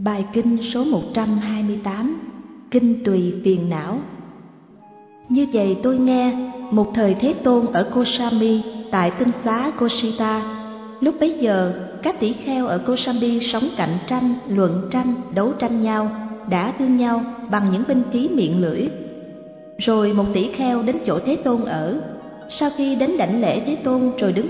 Bài kinh số 128, Kinh Tùy Phiền Não. Như vậy tôi nghe, một thời Thế Tôn ở Kosami tại tinh xá Kosita. Lúc bấy giờ, các tỷ kheo ở Kosami sống cạnh tranh, luận tranh, đấu tranh nhau, đã thương nhau bằng những binh khí miệng lưỡi. Rồi một tỷ kheo đến chỗ Thế Tôn ở. Sau khi đến đảnh lễ Thế Tôn rồi đứng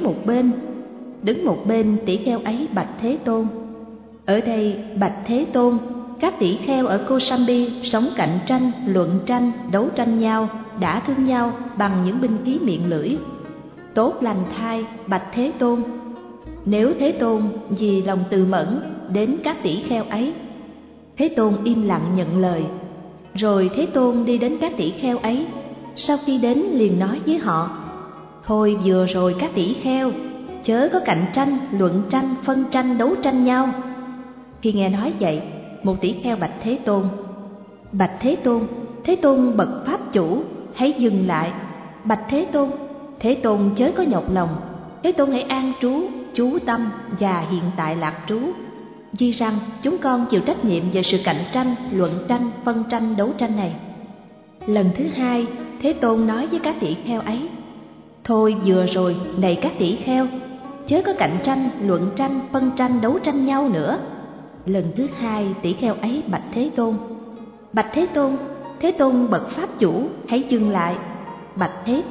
một bên tỷ kheo ấy bạch Thế Tôn: ở đây bạch Thế Tôn, các tỷ kheo ở Kosami sống cạnh tranh, luận tranh, đấu tranh nhau, đã thương nhau bằng những binh khí miệng lưỡi. Tốt lành thay bạch Thế Tôn. Nếu Thế Tôn vì lòng từ mẫn đến các tỷ kheo ấy. Thế Tôn im lặng nhận lời. Rồi Thế Tôn đi đến các tỷ kheo ấy. Sau khi đến liền nói với họ: thôi vừa rồi các tỷ kheo, chớ có cạnh tranh, luận tranh, phân tranh, đấu tranh nhau. Khi nghe nói vậy, một tỷ kheo bạch Thế Tôn: bạch Thế Tôn bậc pháp chủ, hãy dừng lại. Bạch Thế Tôn chớ có nhọc lòng. Thế Tôn hãy an trú, chú tâm và hiện tại lạc trú. Vì rằng chúng con chịu trách nhiệm về sự cạnh tranh, luận tranh, phân tranh, đấu tranh này. Lần thứ hai, Thế Tôn nói với các tỷ kheo ấy: thôi vừa rồi này các tỷ kheo, chớ có cạnh tranh, luận tranh, phân tranh, đấu tranh nhau nữa. Lần thứ hai, tỷ kheo ấy bạch Thế Tôn: bạch Thế Tôn bậc pháp chủ, hãy dừng lại. Bạch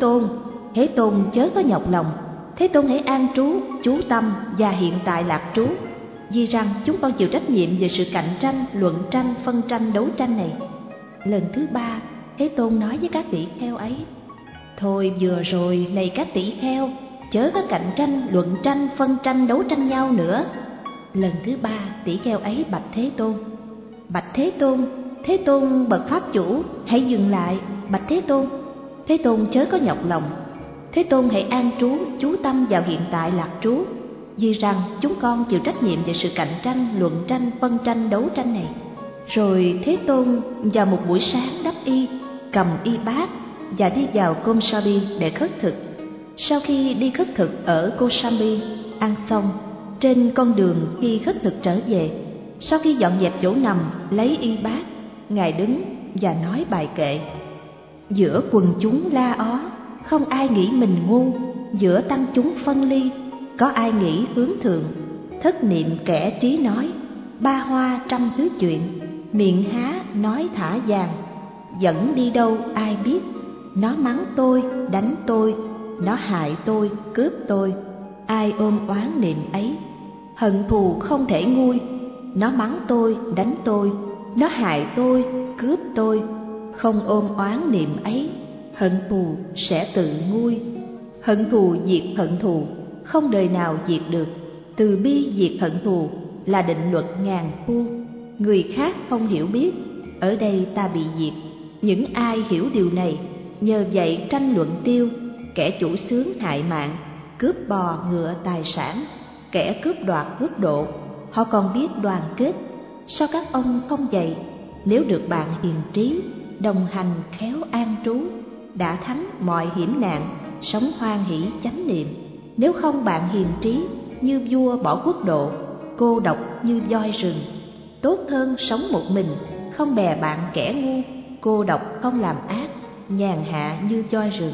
Thế Tôn chớ có nhọc lòng. Thế Tôn hãy an trú, chú tâm và hiện tại lạc trú. Vì rằng chúng con chịu trách nhiệm về sự cạnh tranh, luận tranh, phân tranh, đấu tranh này. Lần thứ ba, Thế Tôn nói với các tỷ kheo ấy: thôi vừa rồi này các tỷ kheo, chớ có cạnh tranh, luận tranh, phân tranh, đấu tranh nhau nữa. Lần thứ ba, tỷ kheo ấy bạch Thế Tôn: bạch Thế Tôn bậc pháp chủ, hãy dừng lại. Bạch Thế Tôn chớ có nhọc lòng. Thế Tôn hãy an trú, chú tâm vào hiện tại lạc trú. Vì rằng chúng con chịu trách nhiệm về sự cạnh tranh, luận tranh, phân tranh, đấu tranh này. Rồi Thế Tôn vào một buổi sáng đắp y, cầm y bát và đi vào Kosami để khất thực. Sau khi đi khất thực ở Kosami, ăn xong, trên con đường khi khất thực trở về, sau khi dọn dẹp chỗ nằm, lấy y bát, Ngài đứng và nói bài kệ: giữa quần chúng la ó, không ai nghĩ mình ngu. Giữa tăng chúng phân ly, có ai nghĩ hướng thượng. Thất niệm kẻ trí nói, ba hoa trăm thứ chuyện. Miệng há nói thả vàng, dẫn đi đâu ai biết. Nó mắng tôi, đánh tôi, nó hại tôi, cướp tôi. Ai ôm oán niệm ấy, hận thù không thể nguôi. Nó mắng tôi, đánh tôi, nó hại tôi, cướp tôi. Không ôm oán niệm ấy, hận thù sẽ tự nguôi. Hận thù diệt hận thù, không đời nào diệt được. Từ bi diệt hận thù là định luật ngàn thu. Người khác không hiểu biết, ở đây ta bị diệt. Những ai hiểu điều này, nhờ vậy tranh luận tiêu. Kẻ chủ xướng hại mạng, cướp bò ngựa tài sản. Kẻ cướp đoạt quốc độ, họ còn biết đoàn kết. Sao các ông không vậy? Nếu được bạn hiền trí, đồng hành khéo an trú, đã thắng mọi hiểm nạn, sống hoan hỷ chánh niệm. Nếu không bạn hiền trí, như vua bỏ quốc độ, cô độc như voi rừng. Tốt hơn sống một mình, không bè bạn kẻ ngu, cô độc không làm ác, nhàn hạ như voi rừng.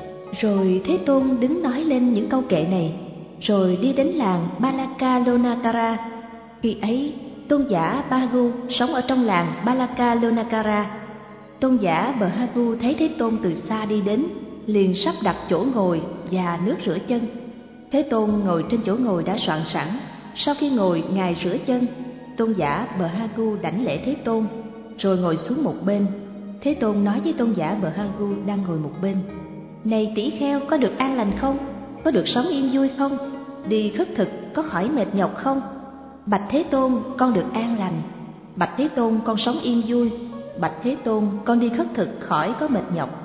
Rồi Thế Tôn đứng nói lên những câu kệ này, rồi đi đến làng Balakalonakara. Khi ấy, tôn giả Bhagu sống ở trong làng Balakalonakara. Tôn giả Bhagu thấy Thế Tôn từ xa đi đến, liền sắp đặt chỗ ngồi và nước rửa chân. Thế Tôn ngồi trên chỗ ngồi đã soạn sẵn. Sau khi ngồi, Ngài rửa chân. Tôn giả Bhagu đảnh lễ Thế Tôn, rồi ngồi xuống một bên. Thế Tôn nói với tôn giả Bhagu đang ngồi một bên: này tỷ kheo, có được an lành không? Có được sống yên vui không? Đi khất thực có khỏi mệt nhọc không? Bạch Thế Tôn, con được an lành. Bạch Thế Tôn, con sống yên vui. Bạch Thế Tôn, con đi khất thực khỏi có mệt nhọc.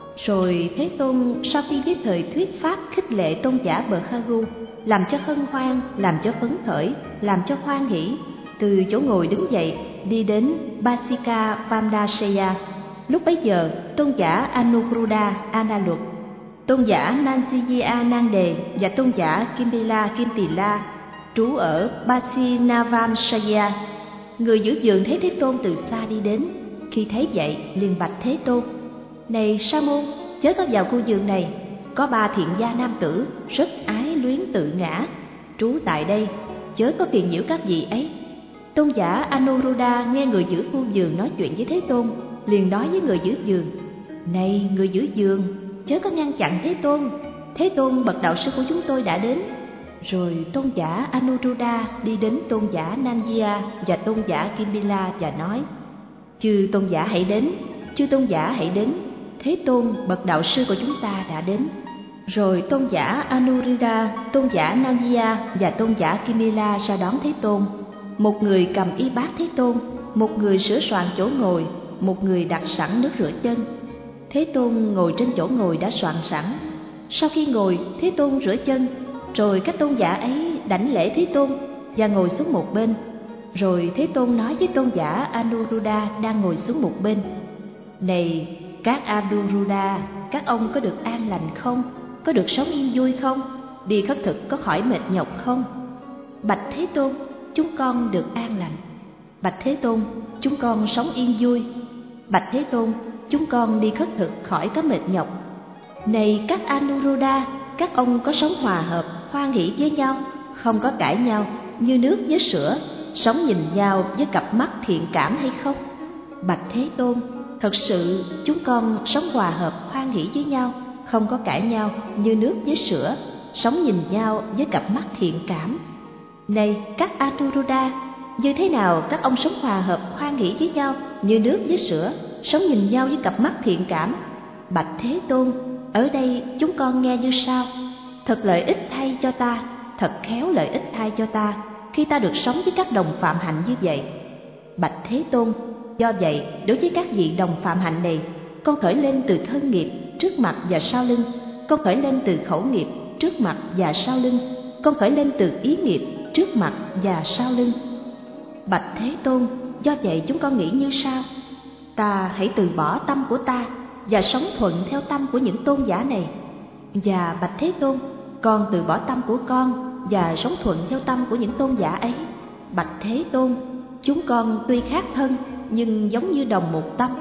Rồi Thế Tôn sau khi giới thời thuyết pháp khích lệ tôn giả Bhagu, làm cho hân hoan, làm cho phấn khởi, làm cho hoan hỷ, từ chỗ ngồi đứng dậy đi đến Basika Vamdasheya. Lúc bấy giờ, tôn giả Anuruddha Analup, tôn giả Nansiya Nan Đề và tôn giả Kimpila Kintila trú ở Basinavamsaya. người giữ giường thấy Thế Tôn từ xa đi đến. Khi thấy vậy liền bạch Thế Tôn: Này Sa môn, chớ có vào khu vườn này. Có 3 thiện gia nam tử rất ái luyến tự ngã trú tại đây, chớ có phiền nhiễu các vị ấy. Tôn giả Anuruddha nghe người giữ khu vườn nói chuyện với Thế Tôn, liền nói với người giữ vườn: Này người giữ vườn, chớ có ngăn chặn Thế Tôn. Thế Tôn bậc đạo sư của chúng tôi đã đến. Rồi tôn giả Anuruddha đi đến tôn giả Nandiya và tôn giả Kimbila và nói: Chư tôn giả hãy đến, chư tôn giả hãy đến. Thế Tôn bậc đạo sư của chúng ta đã đến. Rồi tôn giả Anuruddha, tôn giả Nandiya và tôn giả Kimbila ra đón Thế Tôn. Một người cầm y bát Thế Tôn, một người sửa soạn chỗ ngồi, một người đặt sẵn nước rửa chân. Thế Tôn ngồi trên chỗ ngồi đã soạn sẵn. Sau khi ngồi, Thế Tôn rửa chân, rồi các tôn giả ấy đảnh lễ Thế Tôn và ngồi xuống một bên. Rồi Thế Tôn nói với tôn giả Anuruddha đang ngồi xuống một bên: Này các Anuruddha, các ông có được an lành không? Có được sống yên vui không? Đi khất thực có khỏi mệt nhọc không? Bạch Thế Tôn, chúng con được an lành. Bạch Thế Tôn, chúng con sống yên vui. Bạch Thế Tôn, chúng con đi khất thực khỏi có mệt nhọc. Này các Anuruddha, các ông có sống hòa hợp, hoan hỷ với nhau, không có cãi nhau, như nước với sữa, sống nhìn nhau với cặp mắt thiện cảm hay không? Bạch Thế Tôn, thật sự chúng con sống hòa hợp, hoan hỷ với nhau, không có cãi nhau, như nước với sữa, sống nhìn nhau với cặp mắt thiện cảm. Này các Anuruddha, như thế nào các ông sống hòa hợp, hoan hỷ với nhau, như nước với sữa, sống nhìn nhau với cặp mắt thiện cảm? Bạch Thế Tôn, ở đây chúng con nghe như sau: Thật lợi ích thay cho ta, thật khéo lợi ích thay cho ta, khi ta được sống với các đồng phạm hạnh như vậy. Bạch Thế Tôn, do vậy đối với các vị đồng phạm hạnh này, con khởi lên từ thân nghiệp trước mặt và sau lưng, con khởi lên từ khẩu nghiệp trước mặt và sau lưng, con khởi lên từ ý nghiệp trước mặt và sau lưng. Bạch Thế Tôn, do vậy chúng con nghĩ như sau: Ta hãy từ bỏ tâm của ta và sống thuận theo tâm của những tôn giả này. Và Bạch Thế Tôn, con từ bỏ tâm của con và sống thuận theo tâm của những tôn giả ấy. Bạch Thế Tôn, chúng con tuy khác thân nhưng giống như đồng một tâm.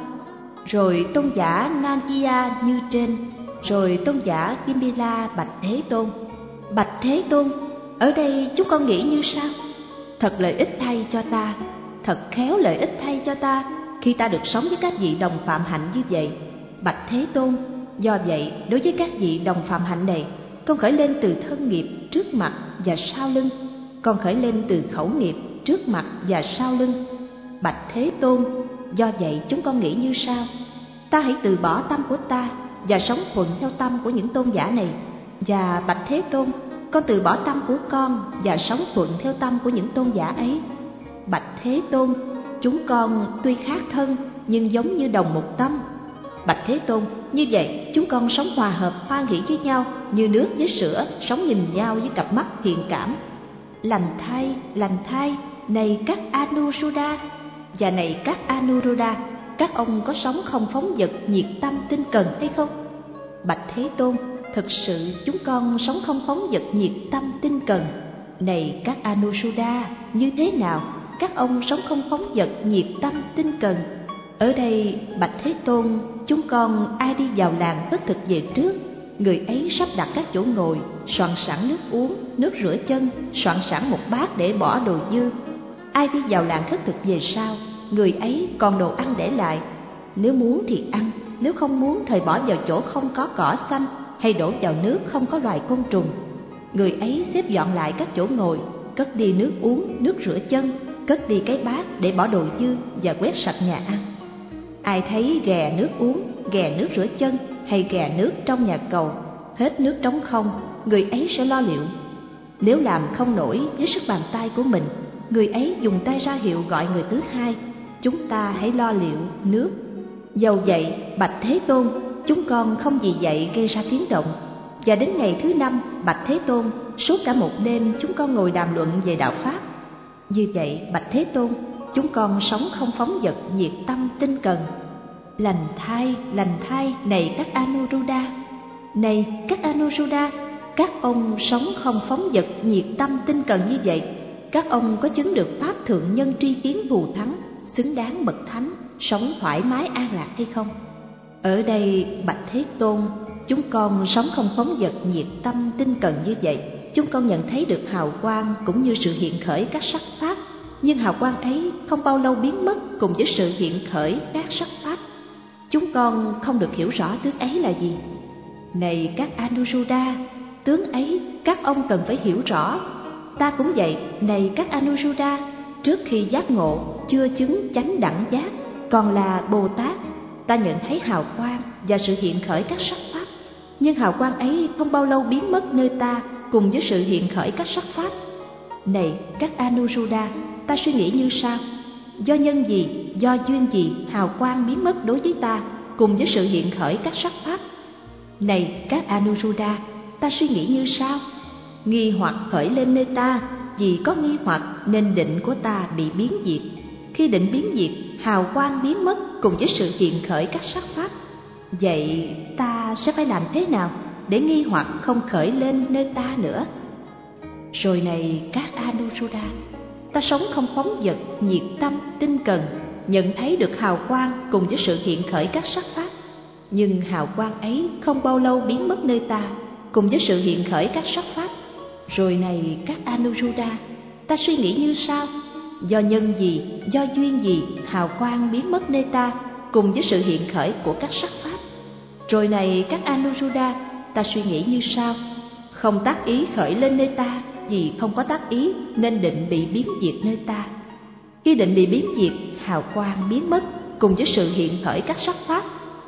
Rồi tôn giả Nandiya như trên, rồi tôn giả Kimbila bạch Thế Tôn: Bạch Thế Tôn, ở đây chúng con nghĩ như sau: Thật lợi ích thay cho ta, thật khéo lợi ích thay cho ta, khi ta được sống với các vị đồng phạm hạnh như vậy. Bạch Thế Tôn, do vậy đối với các vị đồng phạm hạnh này, con khởi lên từ thân nghiệp trước mặt và sau lưng, con khởi lên từ khẩu nghiệp trước mặt và sau lưng. Bạch Thế Tôn, do vậy chúng con nghĩ như sau: Ta hãy từ bỏ tâm của ta và sống thuận theo tâm của những tôn giả này. Và Bạch Thế Tôn, con từ bỏ tâm của con và sống thuận theo tâm của những tôn giả ấy. Bạch Thế Tôn, chúng con tuy khác thân nhưng giống như đồng một tâm. Bạch Thế Tôn, như vậy chúng con sống hòa hợp, hoan hỷ với nhau, như nước với sữa, sống nhìn nhau với cặp mắt thiện cảm. Lành thay, này các Anuruddha, và này các Anuruddha, các ông có sống không phóng dật, nhiệt tâm, tinh cần hay không? Bạch Thế Tôn, thực sự chúng con sống không phóng dật, nhiệt tâm, tinh cần. Này các Anuruddha, như thế nào các ông sống không phóng dật, nhiệt tâm, tinh cần? Ở đây Bạch Thế Tôn, chúng con ai đi vào làng khất thực về trước, người ấy sắp đặt các chỗ ngồi, soạn sẵn nước uống, nước rửa chân, soạn sẵn một bát để bỏ đồ dư. Ai đi vào làng khất thực về sau, người ấy còn đồ ăn để lại. Nếu muốn thì ăn, nếu không muốn thời bỏ vào chỗ không có cỏ xanh, hay đổ vào nước không có loài côn trùng. Người ấy xếp dọn lại các chỗ ngồi, cất đi nước uống, nước rửa chân, cất đi cái bát để bỏ đồ dư và quét sạch nhà ăn. Ai thấy ghè nước uống, ghè nước rửa chân hay ghè nước trong nhà cầu, hết nước trống không, người ấy sẽ lo liệu. Nếu làm không nổi với sức bàn tay của mình, người ấy dùng tay ra hiệu gọi người thứ hai: Chúng ta hãy lo liệu nước. Dầu vậy, Bạch Thế Tôn, chúng con không vì vậy gây ra tiếng động. Và đến ngày thứ 5, Bạch Thế Tôn, suốt cả một đêm chúng con ngồi đàm luận về đạo Pháp. Như vậy, Bạch Thế Tôn, chúng con sống không phóng dật, nhiệt tâm, tinh cần. Lành thay, này các Anuruddha. Này các Anuruddha, các ông sống không phóng dật, nhiệt tâm, tinh cần như vậy. các ông có chứng được pháp thượng nhân tri kiến thù thắng, xứng đáng bậc thánh, sống thoải mái an lạc hay không? Ở đây bạch Thế Tôn, chúng con sống không phóng dật, nhiệt tâm, tinh cần như vậy. Chúng con nhận thấy được hào quang cũng như sự hiện khởi các sắc pháp, nhưng hào quang ấy không bao lâu biến mất cùng với sự hiện khởi các sắc pháp. Chúng con không được hiểu rõ tướng ấy là gì. Này các Anuruddha, tướng ấy các ông cần phải hiểu rõ. Ta cũng vậy, này các Anuruddha, trước khi giác ngộ, chưa chứng chánh đẳng giác, còn là Bồ Tát, ta nhận thấy hào quang và sự hiện khởi các sắc pháp, nhưng hào quang ấy không bao lâu biến mất nơi ta cùng với sự hiện khởi các sắc pháp. Này các Anuruddha, ta suy nghĩ như sau: do nhân gì, do duyên gì hào quang biến mất đối với ta cùng với sự hiện khởi các sắc pháp? Này các Anuruddha, ta suy nghĩ như sau: nghi hoặc khởi lên nơi ta, vì có nghi hoặc nên định của ta bị biến diệt. Khi định biến diệt, hào quang biến mất cùng với sự hiện khởi các sắc pháp. Vậy ta sẽ phải làm thế nào để nghi hoặc không khởi lên nơi ta nữa? Rồi này các Anuruddha, ta sống không phóng dật, nhiệt tâm, tinh cần, nhận thấy được hào quang cùng với sự hiện khởi các sắc pháp, nhưng hào quang ấy không bao lâu biến mất nơi ta cùng với sự hiện khởi các sắc pháp. Rồi này các Anuruddha, ta suy nghĩ như sau: do nhân gì, do duyên gì hào quang biến mất nơi ta cùng với sự hiện khởi của các sắc pháp? Rồi này các Anuruddha, ta suy nghĩ như sau: không tác ý khởi lên nơi ta, vì không có tác ý nên định bị biến diệt nơi ta. Khi định bị biến diệt, hào quang biến mất cùng với sự hiện khởi các sắc pháp.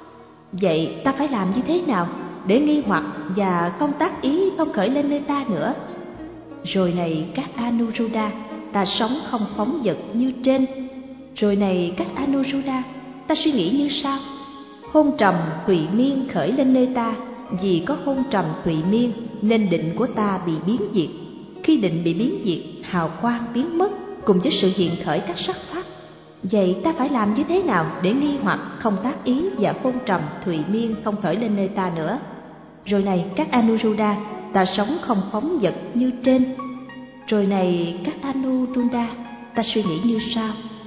Vậy ta phải làm như thế nào để nghi hoặc và không tác ý không khởi lên nơi ta nữa? Rồi này các Anuruddha, ta sống không phóng dật như trên. Rồi này các Anuruddha, ta suy nghĩ như sau: hôn trầm thụy miên khởi lên nơi ta, vì có hôn trầm thụy miên nên định của ta bị biến diệt. Khi định bị biến diệt, hào quang biến mất cùng với sự hiện khởi các sắc pháp. Vậy ta phải làm như thế nào để nghi hoặc không tác ý và hôn trầm thụy miên không khởi lên nơi ta nữa? Rồi này các Anuruddha, ta sống không phóng dật như trên. Rồi này các Anuruddha, ta suy nghĩ như sau: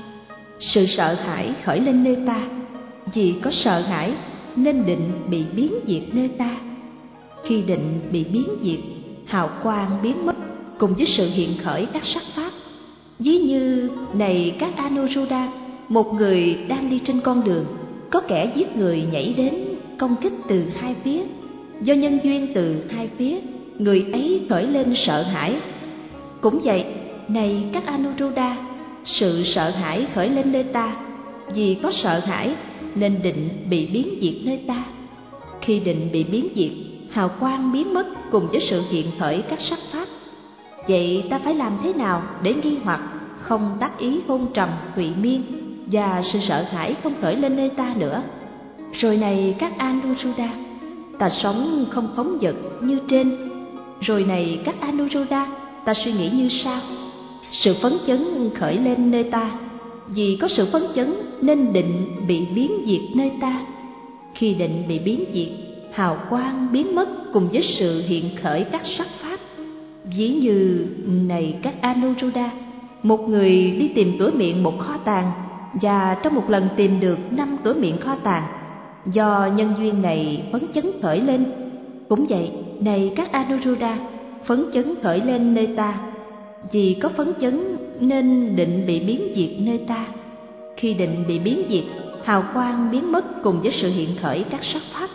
sự sợ hãi khởi lên nơi ta, vì có sợ hãi nên định bị biến diệt nơi ta. Khi định bị biến diệt, hào quang biến mất cùng với sự hiện khởi các sắc pháp. Ví như này các Anuruddha, một người đang đi trên con đường, có kẻ giết người nhảy đến công kích từ hai phía. Do nhân duyên từ hai phía, người ấy khởi lên sợ hãi. Cũng vậy, này các Anuruddha, sự sợ hãi khởi lên nơi ta, vì có sợ hãi nên định bị biến diệt nơi ta. Khi định bị biến diệt, hào quang biến mất cùng với sự hiện khởi các sắc pháp. Vậy ta phải làm thế nào để nghi hoặc không tác ý hôn trầm thụy miên và sự sợ hãi không khởi lên nơi ta nữa? Rồi này các Anuruddha, ta sống không phóng dật như trên. Rồi này các Anuruddha, ta suy nghĩ như sau: sự phấn chấn khởi lên nơi ta, vì có sự phấn chấn nên định bị biến diệt nơi ta. Khi định bị biến diệt, hào quang biến mất cùng với sự hiện khởi các sắc pháp. Ví như này các Anuruddha, một người đi tìm cửa miệng một kho tàng, và trong một lần tìm được 5 cửa miệng kho tàng. Do nhân duyên này phấn chấn khởi lên. Cũng vậy, này các Anuruddha, phấn chấn khởi lên nơi ta, vì có phấn chấn nên định bị biến diệt nơi ta. Khi định bị biến diệt, hào quang biến mất cùng với sự hiện khởi các sắc pháp.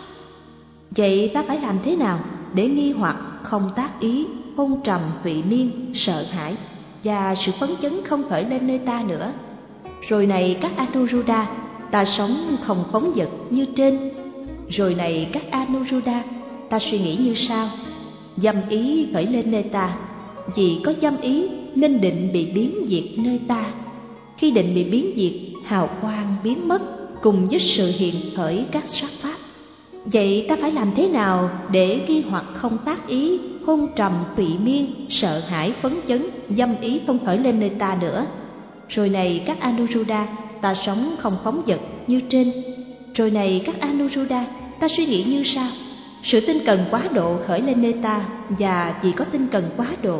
Vậy ta phải làm thế nào để nghi hoặc không tác ý hôn trầm thụy miên, sợ hãi và sự phấn chấn không khởi lên nơi ta nữa? Rồi này các Anuruddha, ta sống không phóng dật như trên. Rồi này các Anuruddha, ta suy nghĩ như sau: dâm ý khởi lên nơi ta, vì có dâm ý nên định bị biến diệt nơi ta. Khi định bị biến diệt, hào quang biến mất cùng với sự hiện khởi các sắc pháp. Vậy ta phải làm thế nào để nghi hoặc không tác ý hôn trầm thụy miên, sợ hãi phấn chấn, dâm ý không khởi lên nơi ta nữa? Rồi này các Anuruddha, ta sống không phóng dật như trên. Rồi này các Anuruddha, ta suy nghĩ như sau: sự tinh cần quá độ khởi lên nơi ta, và vì có tinh cần quá độ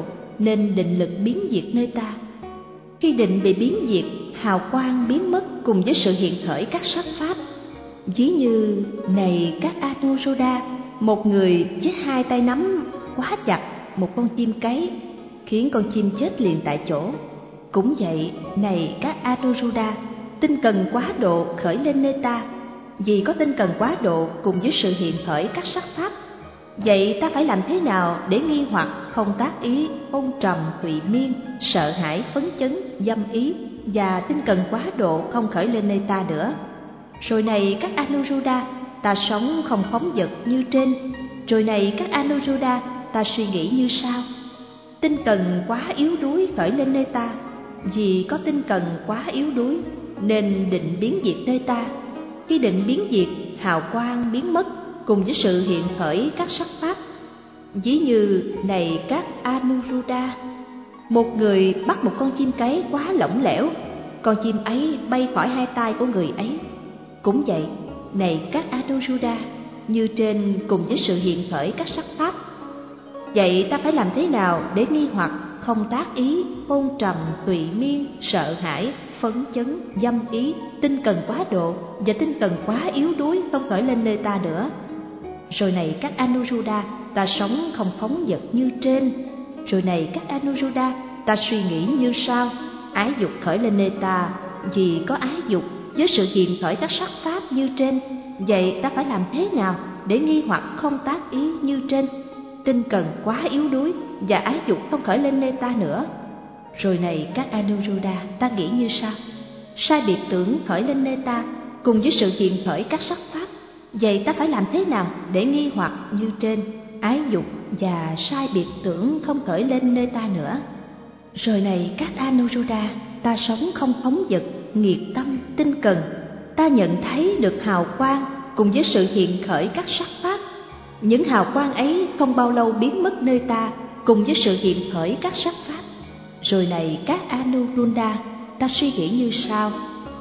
nên định lực biến diệt nơi ta. Khi định bị biến diệt, hào quang biến mất cùng với sự hiện khởi các sắc pháp. Ví như này các Anuruddha, một người với hai tay nắm quá chặt một con chim cấy, khiến con chim chết liền tại chỗ. Cũng vậy, này các Anuruddha, tinh cần quá độ khởi lên nơi ta. Vì có tinh cần quá độ cùng với sự hiện khởi các sắc pháp, vậy ta phải làm thế nào để nghi hoặc, không tác ý, ôn trầm, thụy miên, sợ hãi, phấn chấn, dâm ý và tinh cần quá độ không khởi lên nơi ta nữa? Rồi này các Anuruddha, ta sống không phóng dật như trên. Rồi này các Anuruddha, ta suy nghĩ như sau: tinh cần quá yếu đuối khởi lên nơi ta. Vì có tinh cần quá yếu đuối nên định biến diệt nơi ta. Khi định biến diệt, hào quang biến mất cùng với sự hiện khởi các sắc pháp. Ví như này các Anuruddha, một người bắt một con chim cấy quá lỏng lẻo, con chim ấy bay khỏi hai tay của người ấy. Cũng vậy, này các Anuruddha, như trên cùng với sự hiện khởi các sắc pháp. Vậy ta phải làm thế nào để nghi hoặc, không tác ý, ôn trầm, tùy miên, sợ hãi, phấn chấn, dâm ý, tinh cần quá độ và tinh cần quá yếu đuối không khởi lên nơi ta nữa? Rồi này các Anuruddha, ta sống không phóng dật như trên. Rồi này các Anuruddha, ta suy nghĩ như sau: ái dục khởi lên nơi ta. Vì có ái dục với sự hiện khởi các sắc pháp như trên, vậy ta phải làm thế nào để nghi hoặc, không tác ý như trên? Tinh cần quá yếu đuối và ái dục không khởi lên nơi ta nữa. Rồi này các Anuruddha, ta nghĩ như sau: sai biệt tưởng khởi lên nơi ta cùng với sự hiện khởi các sắc pháp, vậy ta phải làm thế nào để nghi hoặc như trên? Ái dục và sai biệt tưởng không khởi lên nơi ta nữa. Rồi này các Anuruddha, ta sống không phóng dật, nghiệt tâm, tinh cần. Ta nhận thấy được hào quang cùng với sự hiện khởi các sắc pháp. Những hào quang ấy không bao lâu biến mất nơi ta cùng với sự hiện khởi các sắc pháp. Rồi này các Anuruddha, ta suy nghĩ như sau: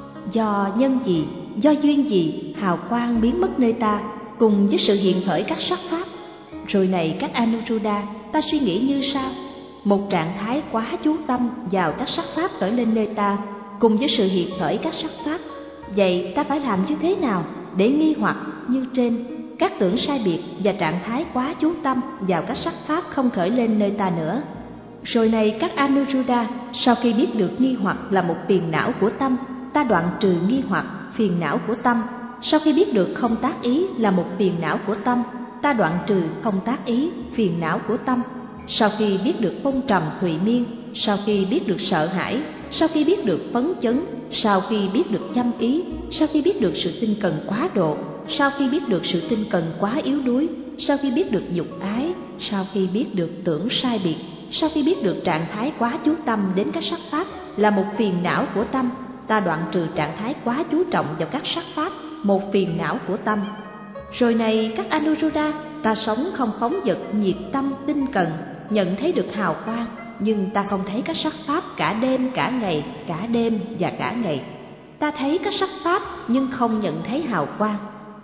do nhân gì, do duyên gì, hào quang biến mất nơi ta cùng với sự hiện khởi các sắc pháp? Rồi này các Anuruddha, ta suy nghĩ như sau: một trạng thái quá chú tâm vào các sắc pháp khởi lên nơi ta cùng với sự hiện khởi các sắc pháp, vậy ta phải làm như thế nào để nghi hoặc như trên? Các tưởng sai biệt và trạng thái quá chú tâm vào các sắc pháp không khởi lên nơi ta nữa. Rồi này các Anuruddha, sau khi biết được nghi hoặc là một phiền não của tâm, ta đoạn trừ nghi hoặc, phiền não của tâm. Sau khi biết được không tác ý là một phiền não của tâm, ta đoạn trừ không tác ý, phiền não của tâm. Sau khi biết được phong trầm thụy miên, sau khi biết được sợ hãi, sau khi biết được phấn chấn, sau khi biết được dâm ý, sau khi biết được sự tinh cần quá độ, sau khi biết được sự tinh cần quá yếu đuối, sau khi biết được dục ái, sau khi biết được tưởng sai biệt, sau khi biết được trạng thái quá chú tâm đến các sắc pháp là một phiền não của tâm, ta đoạn trừ trạng thái quá chú trọng vào các sắc pháp, một phiền não của tâm. Rồi này các Anuruddha, ta sống không phóng dật, nhiệt tâm, tinh cần, nhận thấy được hào quang, nhưng ta không thấy các sắc pháp cả đêm cả ngày, cả đêm và cả ngày. Ta thấy các sắc pháp nhưng không nhận thấy hào quang.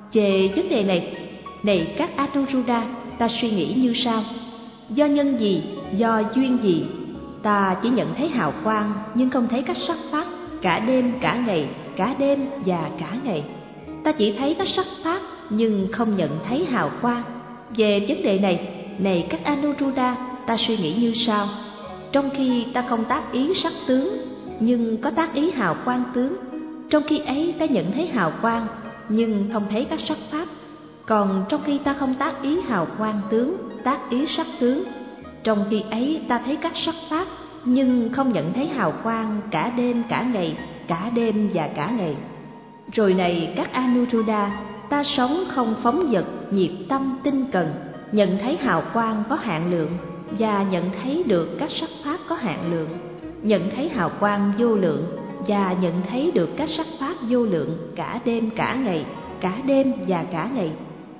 Về vấn đề này các Anuruddha, ta suy nghĩ như sau: do nhân gì, do duyên gì, ta chỉ nhận thấy hào quang nhưng không thấy các sắc pháp cả đêm cả ngày, cả đêm và cả ngày. Ta chỉ thấy các sắc pháp nhưng không nhận thấy hào quang. Về vấn đề này các Anuruddha, ta suy nghĩ như sau: trong khi ta không tác ý sắc tướng nhưng có tác ý hào quang tướng, trong khi ấy ta nhận thấy hào quang nhưng không thấy các sắc pháp. Còn trong khi ta không tác ý hào quang tướng, tác ý sắc tướng, trong khi ấy ta thấy các sắc pháp nhưng không nhận thấy hào quang cả đêm cả ngày, cả đêm và cả ngày. Rồi này các Anuruddha, ta sống không phóng dật, nhiệt tâm, tinh cần, nhận thấy hào quang có hạn lượng và nhận thấy được các sắc pháp có hạn lượng, nhận thấy hào quang vô lượng và nhận thấy được các sắc pháp vô lượng cả đêm cả ngày, cả đêm và cả ngày.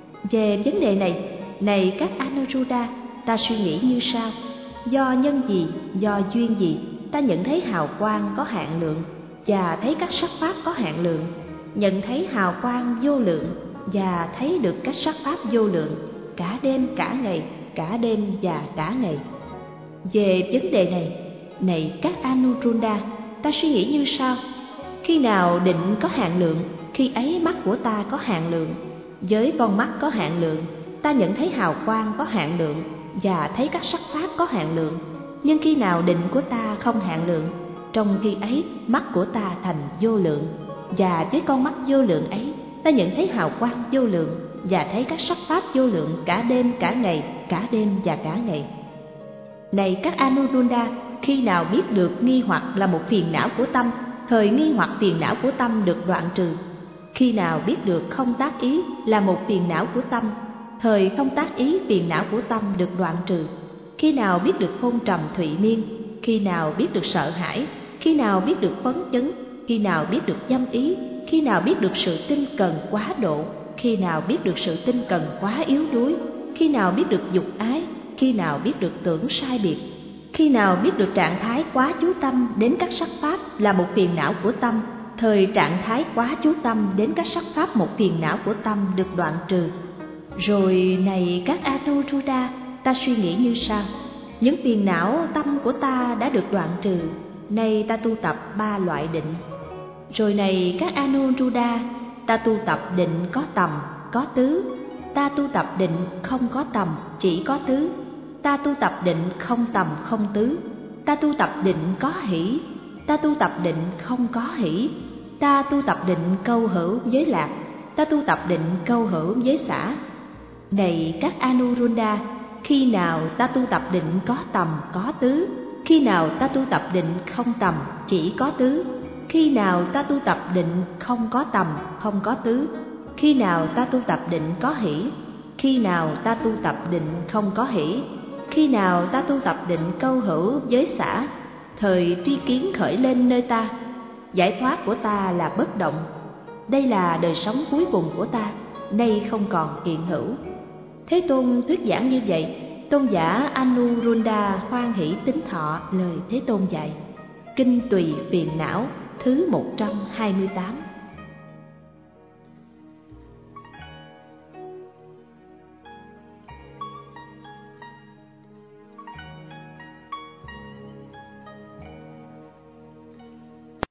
Về vấn đề này các Anuruddha, ta suy nghĩ như sau: do nhân gì, do duyên gì, ta nhận thấy hào quang có hạn lượng và thấy các sắc pháp có hạn lượng, nhận thấy hào quang vô lượng và thấy được các sắc pháp vô lượng cả đêm cả ngày, cả đêm và cả ngày. Về vấn đề này, này các Anuruddha, ta suy nghĩ như sau. Khi nào định có hạn lượng, khi ấy mắt của ta có hạn lượng. Với con mắt có hạn lượng, ta nhận thấy hào quang có hạn lượng và thấy các sắc pháp có hạn lượng. Nhưng khi nào định của ta không hạn lượng, trong khi ấy mắt của ta thành vô lượng, và với con mắt vô lượng ấy, ta nhận thấy hào quang vô lượng và thấy các sắc pháp vô lượng cả đêm cả ngày, cả đêm và cả ngày. Này các Anuruddha, khi nào biết được nghi hoặc là một phiền não của tâm, thời nghi hoặc phiền não của tâm được đoạn trừ. Khi nào biết được không tác ý là một phiền não của tâm, thời không tác ý phiền não của tâm được đoạn trừ. Khi nào biết được hôn trầm thụy miên, khi nào biết được sợ hãi, khi nào biết được phấn chấn, khi nào biết được dâm ý, khi nào biết được sự tinh cần quá độ, khi nào biết được sự tinh cần quá yếu đuối, khi nào biết được dục ái, khi nào biết được tưởng sai biệt, khi nào biết được trạng thái quá chú tâm đến các sắc pháp là một phiền não của tâm, thời trạng thái quá chú tâm đến các sắc pháp một phiền não của tâm được đoạn trừ. Rồi này các Anuruddha, ta suy nghĩ như sau. Những phiền não tâm của ta đã được đoạn trừ, nay ta tu tập 3 loại định. Rồi này các Anuruddha, ta tu tập định có tầm, có tứ. Ta tu tập định không có tầm, chỉ có tứ. Ta tu tập định không tầm không tứ. Ta tu tập định có hỷ. Ta tu tập định không có hỷ. Ta tu tập định câu hữu với lạc. Ta tu tập định câu hữu với xả. Này các Anuruddha, khi nào ta tu tập định có tầm có tứ, khi nào ta tu tập định không tầm chỉ có tứ, khi nào ta tu tập định không có tầm không có tứ, khi nào ta tu tập định có hỷ, khi nào ta tu tập định không có hỷ, khi nào ta tu tập định câu hữu với xả, thời tri kiến khởi lên nơi ta. Giải thoát của ta là bất động. Đây là đời sống cuối cùng của ta, nay không còn hiện hữu. Thế Tôn thuyết giảng như vậy. Tôn giả Anuruddha hoan hỷ tín thọ lời Thế Tôn dạy. Kinh Tùy Phiền Não thứ 128.